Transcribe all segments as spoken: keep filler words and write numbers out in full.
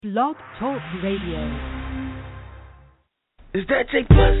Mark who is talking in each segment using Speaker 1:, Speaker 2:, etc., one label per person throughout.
Speaker 1: Blog Talk Radio.
Speaker 2: Is that J Plus?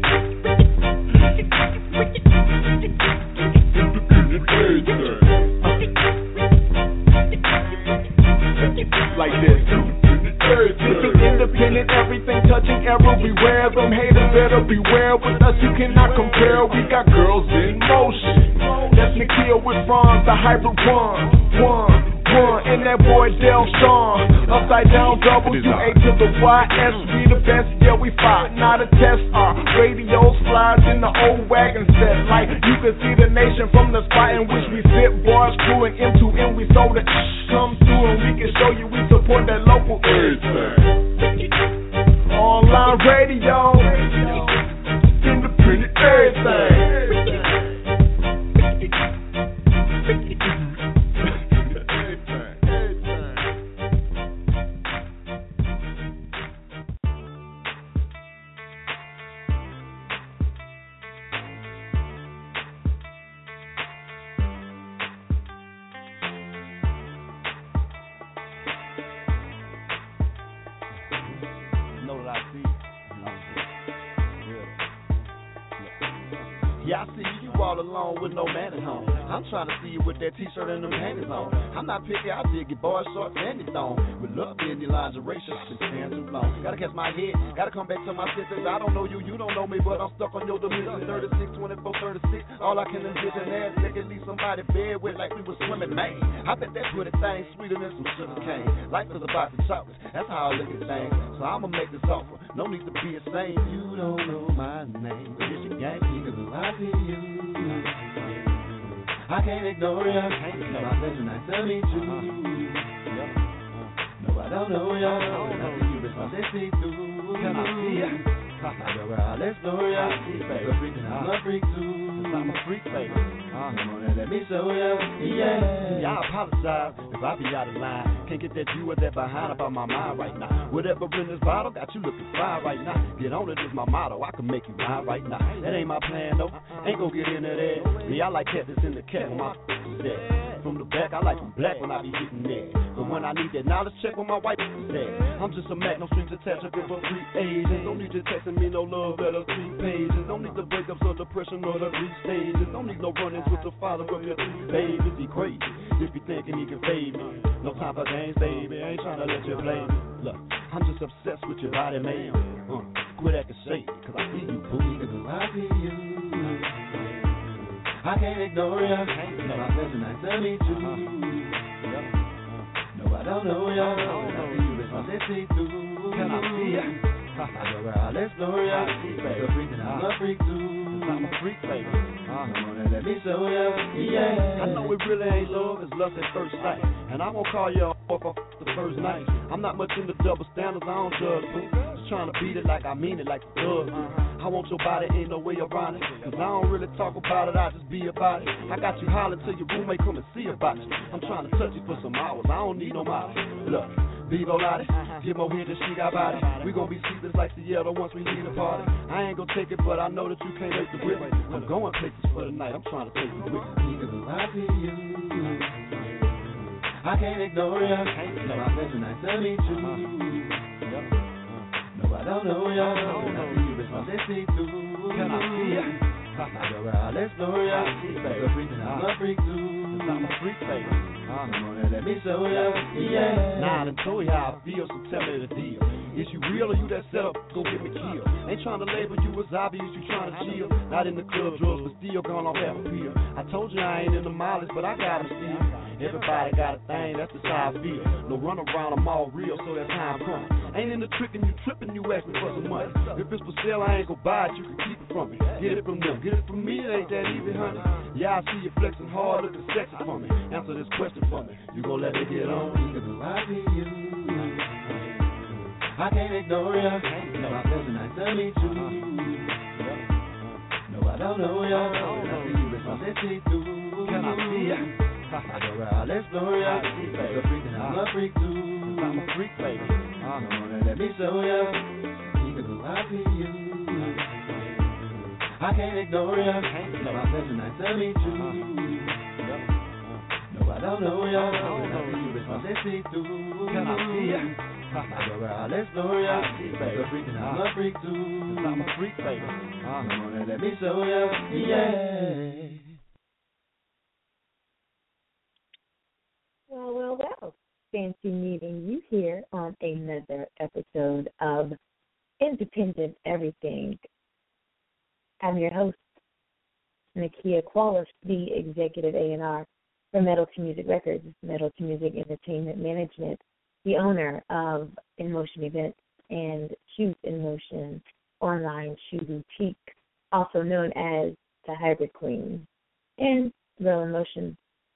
Speaker 3: Like this. Independent, everything touching everywhere. Them haters better beware. With us you cannot compare. We got girls in motion. That's Nikhil with Franz, the hybrid one. One. One, and that boy Del Sean. Upside down double, U A to the Y S. We the best, yeah we fight, not a test. Our radio slides in the old wagon set. Like you can see the nation from the spot in which we sit. Bars crewing into and we sold it. Come through and we can show you we support that local everything. Online radio, independent everything.
Speaker 4: Yeah, I see you all alone with no man at home. I'm trying to see you with that t-shirt and them panties on. I'm not picky, I dig your boy shorts and your thong. With love in your lingerie, shit, I've been staying too long. Gotta catch my head, gotta come back to my sisters. I don't know you, you don't know me, but I'm stuck on your dimension. thirty-six, twenty-four, thirty-six, all I can envision is nigga leave somebody bed with like we was swimming, man. I bet that pretty thing sweeter than some sugar cane. Life is a box of chocolates, that's how I look at things. So I'ma make this offer, no need to be a saint. You don't know my name, but it's your gang, cause I see you. I can't ignore you. It's my pleasure nice to meet you. No, I don't know you. I see you, it's my sexy too. Can I see ya? Girl, I'll explore ya. You're a freak and I'm a freak too. I'm a freak, baby. Come on and let me show ya. Yeah. Yeah, I apologize if I be out of line. Can't get that you or that behind up on my mind right now. Whatever in this bottle got you looking fine right now. Get on it is my motto. I can make you mine right now. That ain't my plan though. Ain't gon' get into that. Yeah, I like cat that's in the cat when my is dead. From the back, I like them black when I be hitting there. But when I need that knowledge check when my wife is dead. I'm just a Mac, no strings attached, I give a free agent. Don't need you texting me no love letters, three pages. Don't need the breakups or depression or the three stages. Don't need no run-ins with the father of your three babies. He crazy if you thinking he can fade me. No time for games, baby. I ain't trying to let you play me. Look, I'm just obsessed with your body, man. Uh, quit acting shady, cause I see you, boo. Cause I see you. I can't ignore ya. No, my pleasure nice to meet you. No, I don't know ya. I see you, it's my sexy too. Can I see ya? Girl, I'll explore ya. You're a freak and I'm a freak too. I'm a freak, baby. Come on and let me show ya. Yeah. I know it really ain't love, it's lust at first sight. And I won't call you off off the first night. I'm not much into double standards, I don't judge, boo. Just trying to beat it like I mean it, like the thug. I want your body, ain't no way around it. Cause I don't really talk about it, I just be about it. I got you hollering till your roommate come and see about you. I'm trying to touch you for some hours, I don't need no molly. Look, Bevo Lottie, get more here than she got body. We gon' be sleepers like Seattle once we leave the party. I ain't gon' take it, but I know that you can't make the whip. I'm going places for the night, I'm trying to take you with me. Cause I see you. I can't ignore ya. No, my pleasure nice to meet you. No, I don't know ya. I see you, it's my sexy too. Can I see ya? Girl, I'll explore ya. You're a freak and I'm a freak too. I'm a freak, baby. Come on and let me show ya. Yeah. Nah, I done told you how I feel, so tell me the deal. Is you real or you that setup gon' get me killed? Ain't trying to label you as obvious, you trying to chill. Not in the club drugs, but still gone off half a pill. I told you I ain't in the mileage, but I got 'em still. Everybody got a thing, that's just how I feel. No run around, I'm all real, so that's how I'm coming. Ain't in the trickin', you trippin', you asking for some money. If it's for sale, I ain't gon' buy it, you can keep it from me. Get it from them, get it from me, it ain't that easy, honey. Yeah, I see you flexing hard, looking sexy for me. Answer this question for me, you gon' let me get on? Cause I see you. I can't ignore ya. No, my pleasure nice to meet you. No, I don't know ya. I see you, it's my sexy too. Can I see ya? Girl, I'll explore ya. You're a freak and I'm a freak too. I'm a freak, baby. Come on and let me show ya. Cause I see you. I can't ignore ya. No, my pleasure nice to meet you. No, I I don't know ya. I don't know you, but let's see through. Can I see ya? Well, let's know ya. You're a freak and I'm a freak too. I'm a freak, baby. Come on and let me show ya. Yeah.
Speaker 2: Well, well, well. Fancy meeting you here on another episode of Independent Everything. I'm your host, Nakia Qualis, the Executive A and R for Metal to Music Records, Metal to Music Entertainment Management, the owner of In Motion Events and Shoes in Motion Online Shoe Boutique, also known as the Hybrid Queen, and Real in Motion.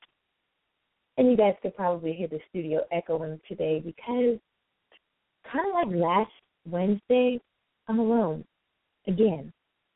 Speaker 2: And you guys could probably hear the studio echoing today because kind of like last Wednesday, I'm alone again.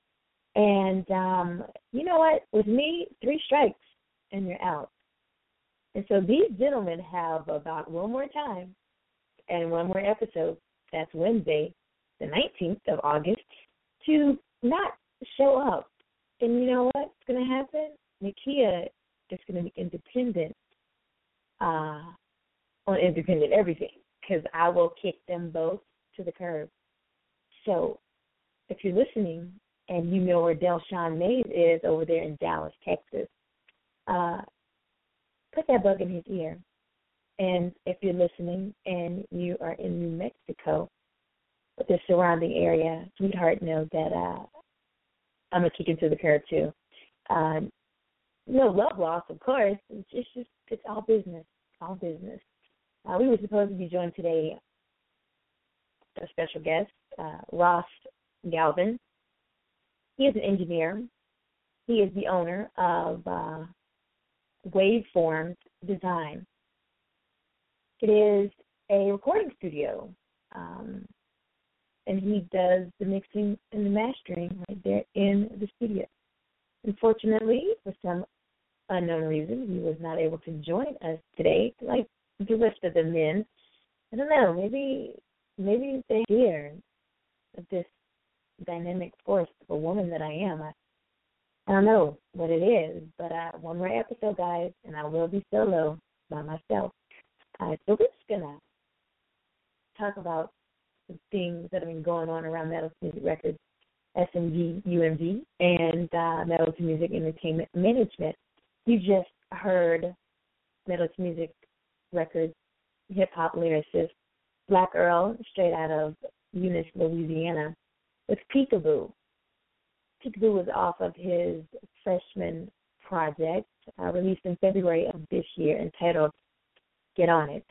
Speaker 2: And um, you know what? With me, three strikes and you're out. And so these gentlemen have about one more time and one more episode. That's Wednesday, the nineteenth of August, to not show up. And you know what's going to happen? Nakia is going to be independent uh, on Independent Everything because I will kick them both to the curb. So if you're listening and you know where Delshawn Mays is over there in Dallas, Texas, uh, put that bug in his ear. And if you're listening and you are in New Mexico, or the surrounding area, sweetheart, know that uh, I'm going to kick him to the curb too. Uh, no love loss, of course. It's just, it's, just, it's all business, all business. Uh, we were supposed to be joined today, a special guest, uh, Ross Galvin. He is an engineer. He is the owner of uh, Waveforms Design. It is a recording studio, um, and he does the mixing and the mastering right there in the studio. Unfortunately, for some unknown reason, he was not able to join us today, like the rest of the men. I don't know, maybe maybe they're scared of this dynamic force of a woman that I am. I, I don't know what it is, but uh, one more episode, guys, and I will be solo by myself. Uh, so we're just going to talk about some things that have been going on around Metal to Music Records, S M G, U M V, and uh, Metal to Music Entertainment Management. You just heard Metal to Music Records hip-hop lyricist Black Earl, straight out of Eunice, Louisiana, with Peekaboo. Peekaboo was off of his freshman project, uh, released in February of this year, entitled Get On It.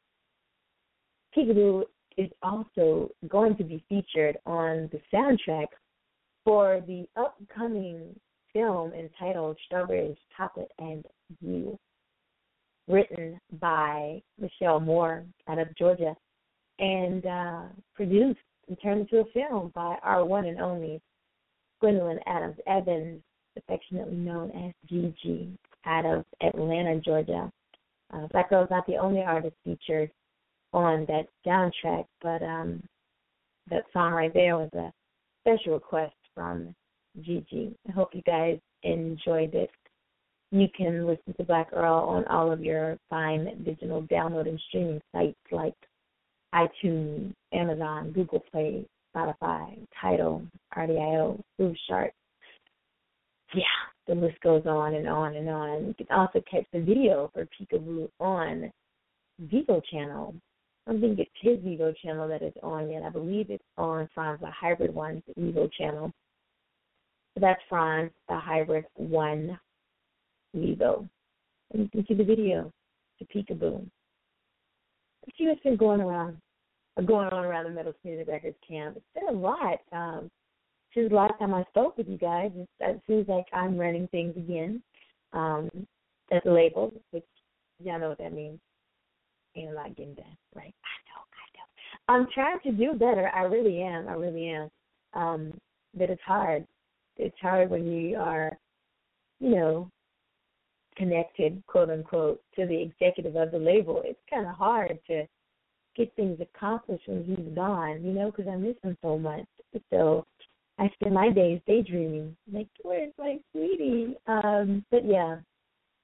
Speaker 2: Peekaboo is also going to be featured on the soundtrack for the upcoming film entitled Strawberries, Chocolate, and You, written by Michelle Moore out of Georgia, and uh, produced and turned into a film by our one and only Gwendolyn Adams Evans, affectionately known as Gigi, out of Atlanta, Georgia. Uh, Black Girl's not the only artist featured on that soundtrack, but um, that song right there was a special request from Gigi. I hope you guys enjoyed it. You can listen to Black Earl on all of your fine digital download and streaming sites like iTunes, Amazon, Google Play, Spotify, Tidal, R D I O, Groove Shark. Yeah, the list goes on and on and on. You can also catch the video for Peekaboo on Vivo channel. I don't think it's his Vivo channel that is on yet. I believe it's on Franz the Hybrid One's Vivo channel. So that's Franz the Hybrid One Vivo. And you can see the video to Peekaboo. Let's see what's been going around, going on around the Metal to Music Records camp. It's been a lot. Um, since the last time I spoke with you guys, it, it seems like I'm running things again um, at the label, which y'all know what that means. Ain't a lot getting done, right? I know, I know. I'm trying to do better. I really am. I really am. Um, but it's hard. It's hard when you are, you know, connected, quote unquote, to the executive of the label. It's kind of hard to get things accomplished when he's gone, you know, because I miss him so much. So I spend my days daydreaming, like, where's my sweetie? Um, but yeah,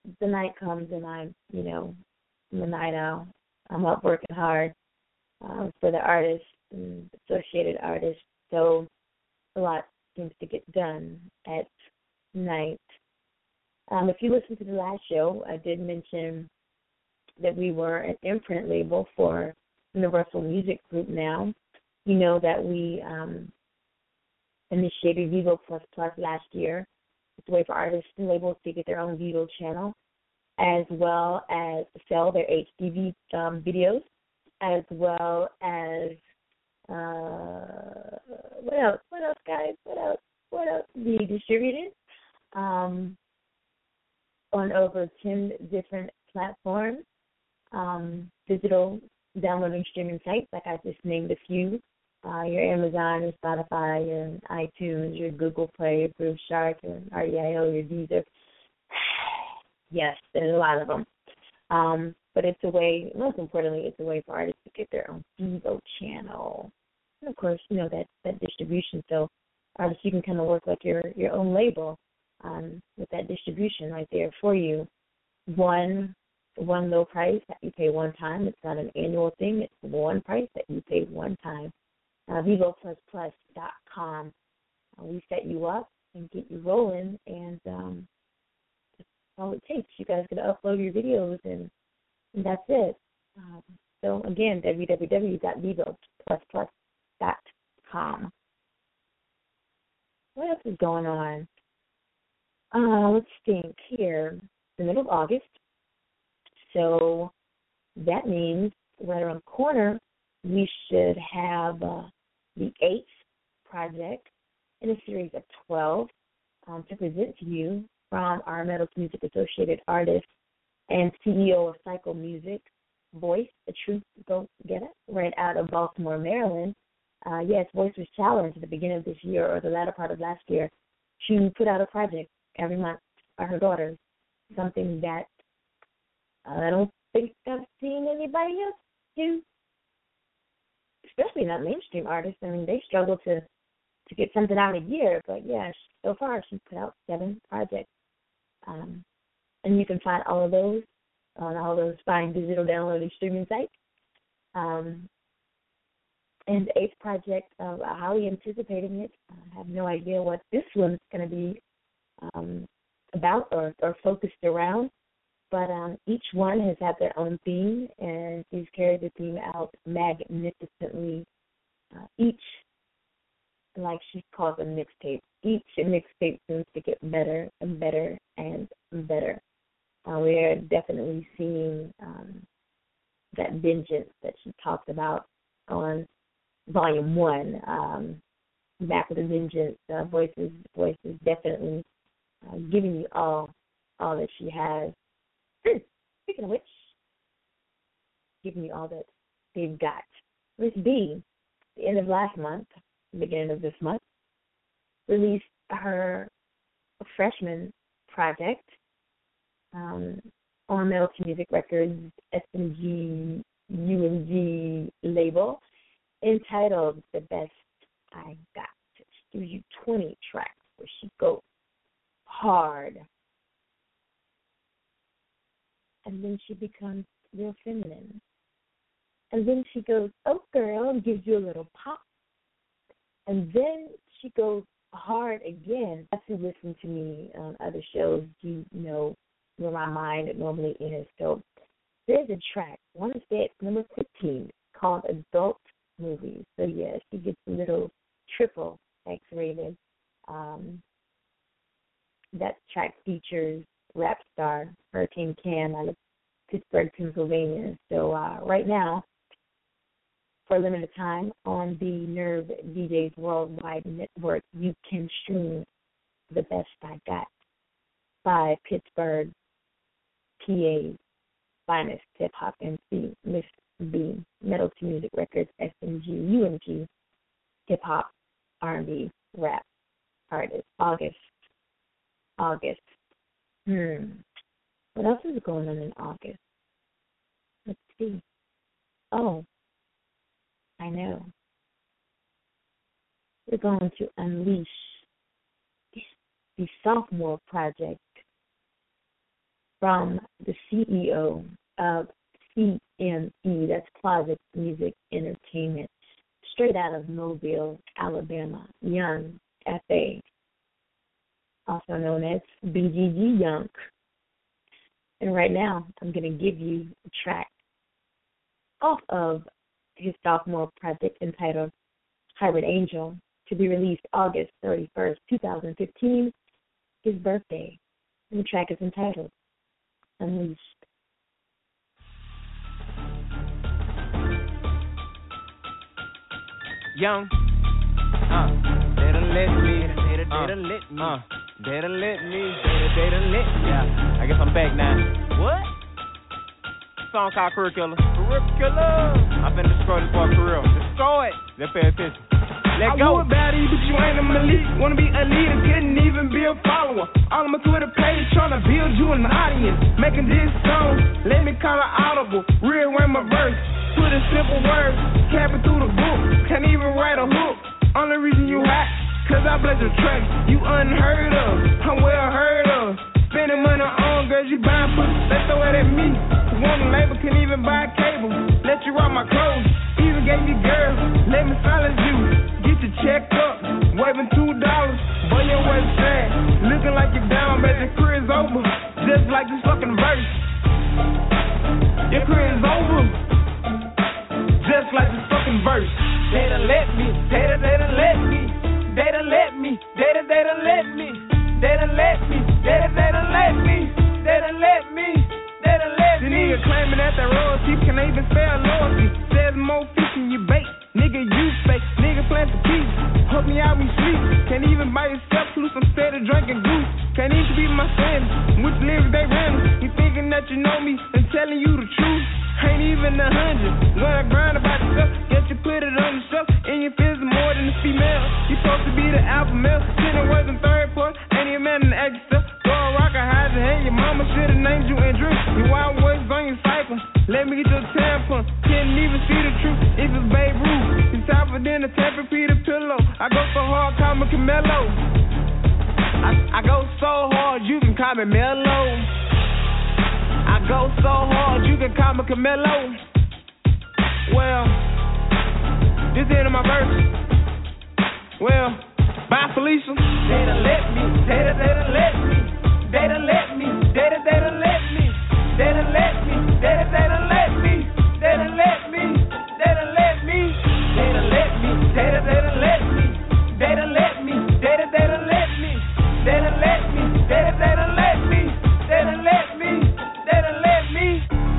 Speaker 2: the night comes and I'm, you know, I'm a night owl. I'm up working hard uh, for the artists and associated artists. So a lot seems to get done at night. Um, if you listen to the last show, I did mention that we were an imprint label for Universal Music Group now. You know that we um, initiated Vivo Plus Plus last year. It's a way for artists and labels to get their own Vivo channel, as well as sell their H D V um, videos, as well as, uh, what else? What else, guys? What else? What else? Be distributed um, on over ten different platforms, um, digital downloading streaming sites, like I just named a few. Uh, your Amazon, your Spotify, your iTunes, your Google Play, your Groove Shark, your R D I O, your Deezer. Yes, there's a lot of them. Um, but it's a way, most importantly, it's a way for artists to get their own Vivo channel. And, of course, you know, that, that distribution. So artists, you can kind of work like your, your own label um, with that distribution right there for you. One one low price that you pay one time. It's not an annual thing. It's one price that you pay one time. Uh, Vivo Plus Plus dot com. Uh, we set you up and get you rolling, and um, that's all it takes. You guys got to upload your videos, and, and that's it. Um, so, again, w w w dot vivo plus plus dot com. What else is going on? Uh, let's think here. The middle of August. So that means right around the corner, we should have uh, the eighth project in a series of twelve um, to present to you from our Metal Music Associated artist and C E O of Psycho Music, Voice, a true go-getter, right out of Baltimore, Maryland. Uh, yes, Voice was challenged at the beginning of this year or the latter part of last year to put out a project every month by her daughters, something that I don't think I've seen anybody else do, especially not mainstream artists. I mean, they struggle to, to get something out a year, but yeah, so far she's put out seven projects. Um, and you can find all of those on all those fine digital downloading streaming sites. Um, and the eighth project, uh, highly anticipating it. I have no idea what this one's going to be um, about or, or focused around. But um, each one has had their own theme, and she's carried the theme out magnificently. Uh, each, like she calls a mixtape, each mixtape seems to get better and better and better. Uh, we are definitely seeing um, that vengeance that she talked about on Volume One. Um, Back with a Vengeance, uh, Voices, Voices, definitely uh, giving you all, all that she has. Speaking of which, giving you all that they've got. Miss B, the end of last month, beginning of this month, released her freshman project um, on Metal Music Records S M G U M G label, entitled The Best I Got. She gives you twenty tracks where she goes hard. And then she becomes real feminine. And then she goes, oh, girl, and gives you a little pop. And then she goes hard again. If you listen to me on other shows, you know where my mind normally is. So there's a track, I want to say it's number fifteen, called Adult Movies. So, yeah, she gets a little triple X-rated. Um, that track features rap star Hurricane Cam out of Pittsburgh, Pennsylvania. So uh, right now, for a limited time, on the Nerve D Js Worldwide Network, you can stream The Best I Got by Pittsburgh, P A's finest hip-hop M C, Miss B, Metal to Music Records, S M G, U M G, hip-hop, R and B, rap artist. August. August. Hmm. What else is going on in August? Let's see. Oh, I know. We're going to unleash the sophomore project from the C E O of C M E, that's Closet Music Entertainment, straight out of Mobile, Alabama, Young F A, also known as B G G Young. And right now, I'm going to give you a track off of his sophomore project entitled Hybrid Angel, to be released August thirty-first, twenty fifteen, his birthday. And the track is entitled Unleashed.
Speaker 5: Young, uh, they done let me, they done, they done let me, uh, they done let me, they done, they done let me. Yeah, I guess I'm back now. What? Song called Curricular. Curricular. I'm finna destroy this boy for real. Destroy it. Let's pay attention. Let
Speaker 6: I
Speaker 5: go.
Speaker 6: would baddie, but you ain't a elite. Wanna be a leader, couldn't even be a follower. All on my Twitter page, tryna build you an audience. Making this song, let me call it audible. Rearrange my verse, put in simple words, cap it through the book. Can't even write a hook. Only reason you hot, cause I bless your track. You unheard of, I'm well heard of. Spending money on girls, you buying pussy, they throw it at me. One label can even buy cable. Let you rock my clothes, even gave me girls. Let me silence you. Get your check up, waving two dollars, boy your way sad, looking like you're down, but your career's over, just like this fucking verse. Your career's over, just like this fucking verse. They done let me, they done, they done let me, they done let me, they done, they done let me, they done let me, they done, they done let me, they done let me, they done let me. The nigga claiming that that royalty can even spell loyalty, says more fish in your bait. Nigga, you fake, nigga plant the peace. Hook me out, we sleep. Can't even buy yourself loose, I'm steady drinking goose. Can't even be my friend, which lyrics they random. You thinking that you know me and telling you the truth. Ain't even a hundred. When I grind about yourself, get you put it on yourself. And you feel more than a female. You supposed to be the alpha male. Sitting working third part, ain't even man in the extra. Go a rock, I hide your hand. Your mama should've named you Andrew. You wild boys on your cycle. Let me get your tampon. Can't even see the truth if it's Babe Ruth. It's tougher than a Tempur-Pedic pillow. I go so hard, call me Camelo. I, I go so hard, you can call me Mellow. I go so hard, you can call me Camelo. Well, this is the end of my verse. Well, bye Felicia. They done let me, they done, they done let me, they done let me, they done, they done let me, they done let me, they done, they done let me, they done let me, they done let me, they done let me, they done, they done let me, they done let me, they done, they done let me, they done let me, they done, they done let me, they done let me, they done let me.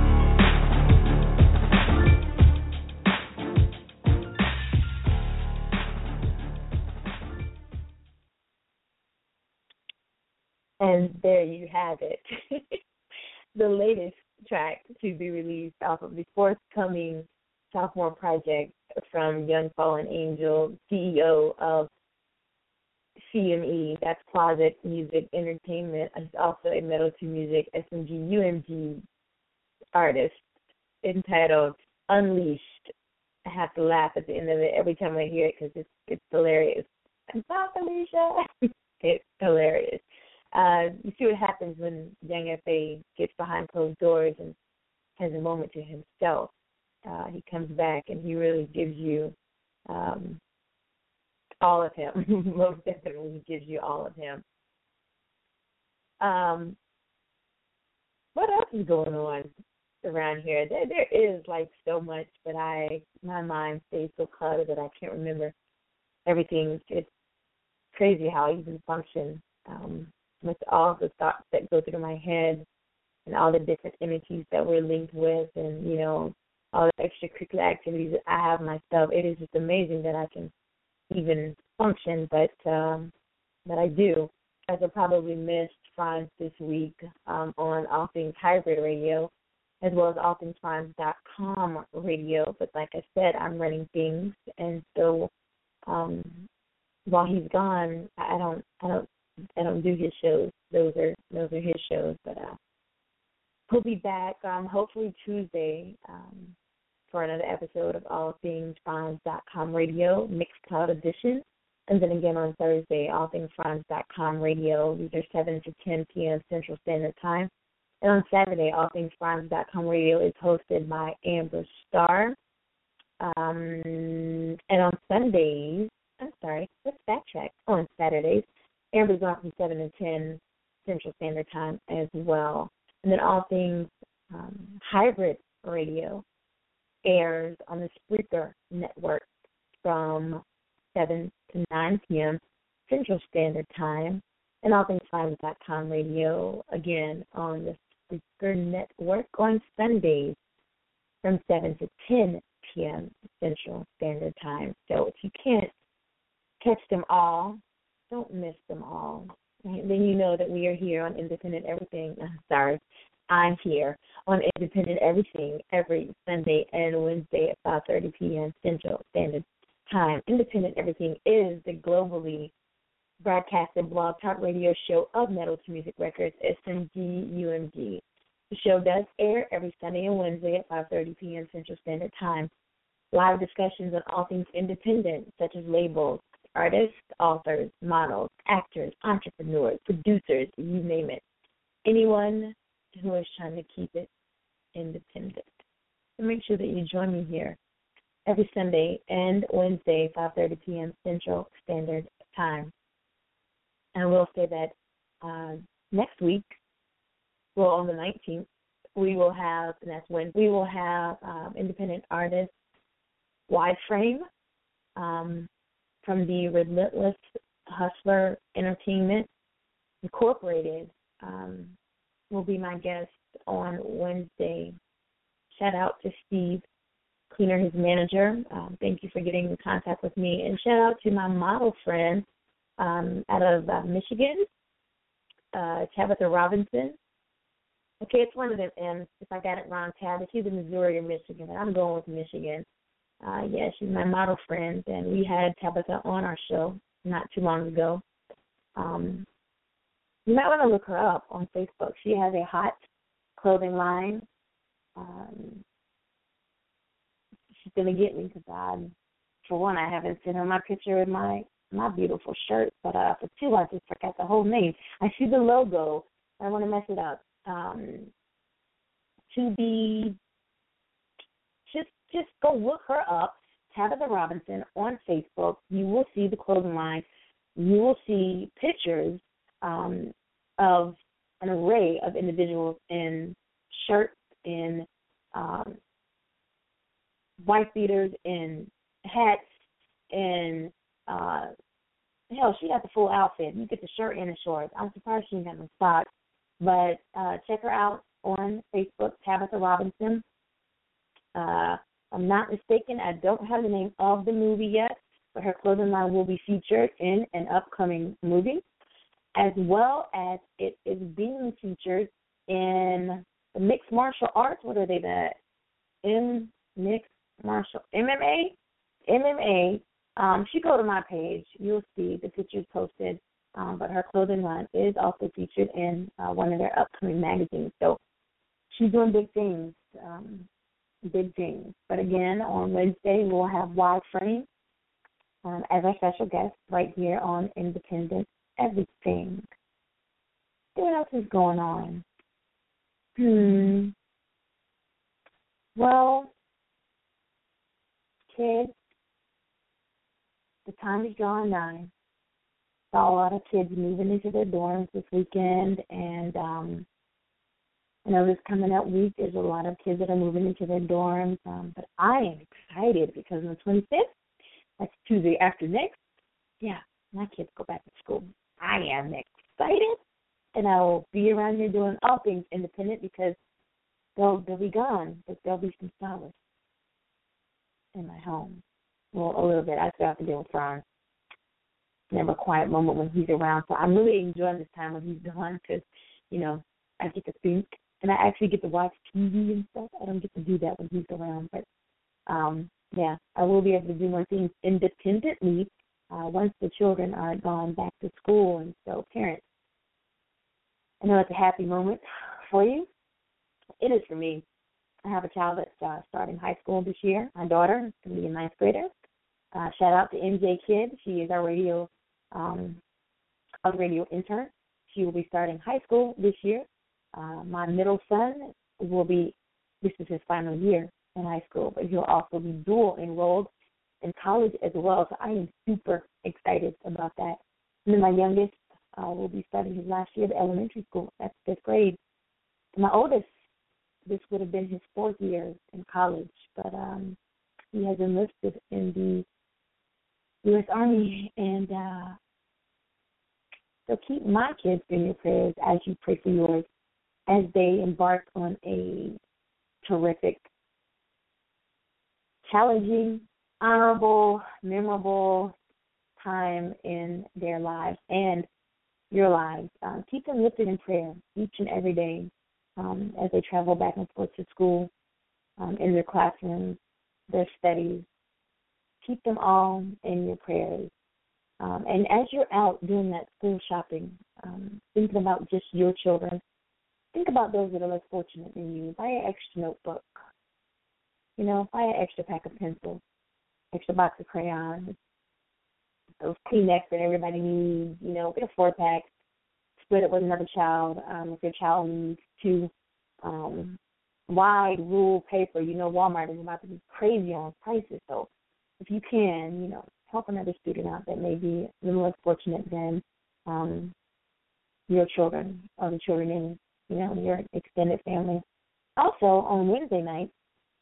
Speaker 2: And there you have it. The latest track to be released off of the forthcoming sophomore project from Young Fallen Angel, C E O of C M E, that's Closet Music Entertainment. He's also a Metal to Music S M G U M G artist, entitled Unleashed. I have to laugh at the end of it every time I hear it because it's, it's hilarious. I'm not Felicia. It's hilarious. Uh, you see what happens when Young F A gets behind closed doors and has a moment to himself. Uh, he comes back and he really gives you um, all of him. Most definitely, he gives you all of him. Um, what else is going on around here? There, there is like so much, but I my mind stays so cluttered that I can't remember everything. It's crazy how I even function. Um, with all the thoughts that go through my head and all the different entities that we're linked with and, you know, all the extracurricular activities that I have myself. It is just amazing that I can even function, but um, but I do. As I probably missed Franz this week um, on All Things Hybrid Radio, as well as all things franz dot com radio. But like I said, I'm running things, and so um, while he's gone, I don't, I don't. I don't do his shows. Those are those are his shows. But uh, he'll be back um, hopefully Tuesday um, for another episode of All Things franz dot com Radio, Mixed Cloud Edition. And then again on Thursday, All Things franz dot com Radio. These are seven to ten p.m. Central Standard Time. And on Saturday, all things rhymes dot com radio is hosted by Amber Starr. Um, and on Sundays, I'm sorry, let's backtrack. On Saturdays, Amber's on from seven to ten Central Standard Time as well. And then all things um, hybrid radio airs on the Spreaker Network from seven to nine p.m. Central Standard Time. And all things rhymes dot com radio, again, on the Spreaker Network on Sundays from seven to ten p.m. Central Standard Time. So if you can't catch them all, don't miss them all. Right? Then you know that we are here on Independent Everything. Uh, sorry, I'm here on Independent Everything every Sunday and Wednesday at five thirty p.m. Central Standard Time. Independent Everything is the globally broadcasted blog talk radio show of Metal to Music Records, S M G U M G. The show does air every Sunday and Wednesday at five thirty p.m. Central Standard Time. Live discussions on all things independent, such as labels, artists, authors, models, actors, entrepreneurs, producers, you name it. Anyone who is trying to keep it independent. So make sure that you join me here every Sunday and Wednesday, five thirty p.m. Central Standard Time. And I will say that uh, next week, well, on the nineteenth, we will have, and that's when, we will have um, independent artist Wide Frame um, from the Relentless Hustler Entertainment Incorporated um, will be my guest on Wednesday. Shout out to Steve Cleaner, his manager. Um, thank you for getting in contact with me. And shout out to my model friend um, out of uh, Michigan, uh, Tabitha Robinson. Okay, it's one of them M's. If I got it wrong, Tabitha, she's in Missouri or Michigan, but I'm going with Michigan. Uh, yeah, she's my model friend, and we had Tabitha on our show not too long ago. Um, you might want to look her up on Facebook. She has a hot clothing line. Um, she's going to get me because, I, for one, I haven't sent her my picture of my, my beautiful shirt, but uh, for two, I just forgot the whole name. I see the logo. I want to mess it up. Um, to be, just just go look her up, Tabitha Robinson, on Facebook. You will see the clothing line. You will see pictures um, of an array of individuals in shirts, in um, wife beaters, in hats, in, uh, hell, she got the full outfit. You get the shirt and the shorts. I'm surprised she didn't have no socks. But uh, check her out on Facebook, Tabitha Robinson. Uh, I'm not mistaken, I don't have the name of the movie yet, but her clothing line will be featured in an upcoming movie, as well as it is being featured in the mixed martial arts. What are they, the M mixed martial M M A? M M A. Um, if you go to my page, you'll see the pictures posted. Um, but her clothing line is also featured in uh, one of their upcoming magazines. So she's doing big things, um, big things. But again, on Wednesday, we'll have Wide Frame um, as our special guest right here on Independent Everything. What else is going on? Hmm. Well, kids, the time is drawing nigh. Saw a lot of kids moving into their dorms this weekend, and um, I know this coming up week, there's a lot of kids that are moving into their dorms, um, but I am excited because on the twenty-fifth, that's Tuesday after next, yeah, my kids go back to school. I am excited, and I will be around here doing all things independent because they'll, they'll be gone, but there'll be some solace in my home. Well, a little bit. I still have to deal with Franz. Never a quiet moment when he's around. So I'm really enjoying this time when he's gone because, you know, I get to think and I actually get to watch T V and stuff. I don't get to do that when he's around. But, um, yeah, I will be able to do more things independently uh, once the children are gone back to school. And so, parents, I know it's a happy moment for you. It is for me. I have a child that's uh, starting high school this year. My daughter is going to be a ninth grader. Uh, shout out to M J Kidd. She is our radio um, our radio intern. She will be starting high school this year. Uh, my middle son will be, this is his final year in high school, but he'll also be dual enrolled in college as well. So I am super excited about that. And then my youngest uh, will be starting his last year of elementary school. That's fifth grade. And my oldest, this would have been his fourth year in college, but um, he has enlisted in the U S Army. And uh, so keep my kids in your prayers as you pray for yours as they embark on a terrific, challenging, honorable, memorable time in their lives and your lives. Um, keep them lifted in prayer each and every day um, as they travel back and forth to school, um, in their classrooms, their studies. Keep them all in your prayers. Um, and as you're out doing that school shopping, um, thinking about just your children, think about those that are less fortunate than you. Buy an extra notebook. You know, buy an extra pack of pencils, extra box of crayons, those Kleenex that everybody needs. You know, get a four-pack, split it with another child. Um, if your child needs two, um, wide rule paper. You know, Walmart is about to be crazy on prices. So if you can, you know, help another student out that may be a little less fortunate than um, your children or the children in, you know, your extended family. Also, on Wednesday night,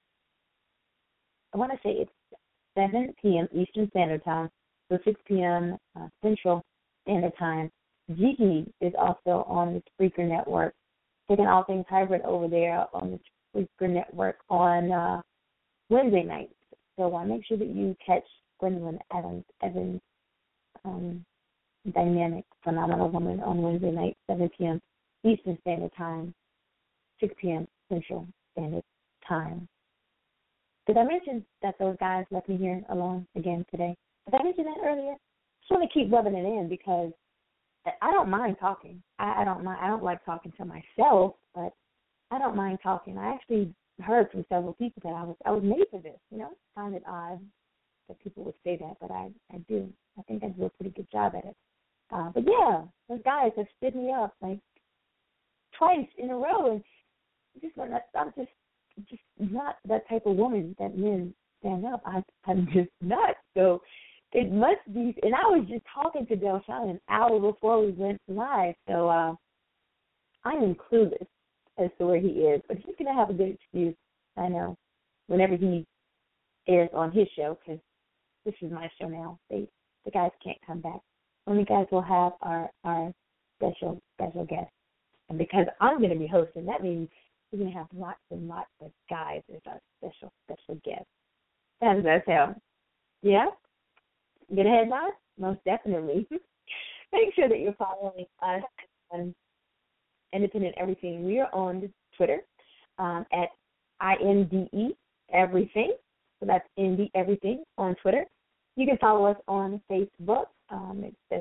Speaker 2: I want to say it's seven p.m. Eastern Standard Time, so six p.m. Uh, Central Standard Time. Gigi is also on the Spreaker Network, taking all things hybrid over there on the Spreaker Network on uh, Wednesday nights. So uh, make sure that you catch Gwendolyn Evans, Evans um, dynamic, phenomenal woman on Wednesday night, seven p.m. Eastern Standard Time, six p.m. Central Standard Time. Did I mention that those guys left me here alone again today? Did I mention that earlier? Just want to keep rubbing it in because I don't mind talking. I, I don't mind. I don't like talking to myself, but I don't mind talking. I actually heard from several people that I was I was made for this. You know, I find it odd that people would say that, but I, I do. I think I do a pretty good job at it. Uh, but yeah, those guys have stood me up like twice in a row, and just I'm just just not that type of woman that men stand up. I, I'm just not. So it must be. And I was just talking to Delshon an hour before we went live, so uh, I am clueless as to where he is. But he's gonna have a good excuse, I know, whenever he airs on his show, because this is my show now. They the guys can't come back. Only guys will have our our special special guest. And because I'm going to be hosting, that means we're going to have lots and lots of guys as our special, special guests. How does that sound? Yeah? Get a headline? Most definitely. Make sure that you're following us on Independent Everything. We are on Twitter um, at I N D E Everything. So that's Indie Everything on Twitter. You can follow us on Facebook. Um, it's just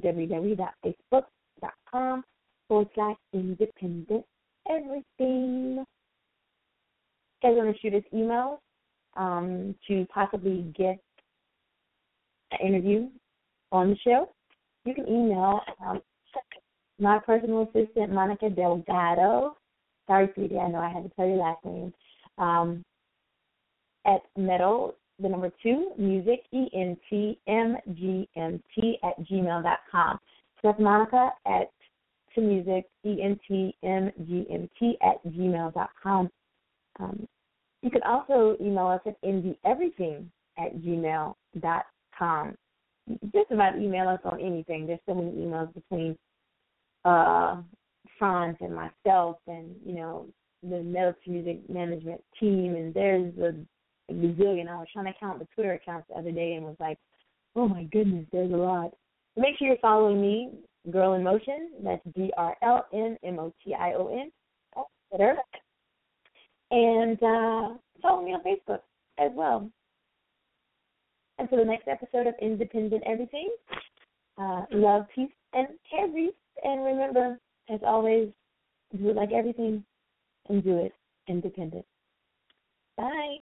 Speaker 2: www.facebook.com forward slash independent everything. You guys want to shoot us emails um, to possibly get an interview on the show? You can email um, my personal assistant, Monica Delgado. Sorry, sweetie, I know I had to tell your last name. Um, at metal, the number two, music, E N T M G M T at gmail dot com. So that's Monica at to music, E N T M G M T at gmail dot com. Um, you can also email us at indieeverything at gmail dot com. Just about email us on anything. There's so many emails between uh, Franz and myself and, you know, the Metal to Music management team, and there's a a gazillion. I was trying to count the Twitter accounts the other day and was like, oh my goodness, there's a lot. So make sure you're following me, Girl in Motion. That's D R L N M O T I O N on Twitter. And uh, follow me on Facebook as well. Until the next episode of Independent Everything, uh, love, peace, and hair grease. And remember, as always, do it like everything and do it independent. Bye.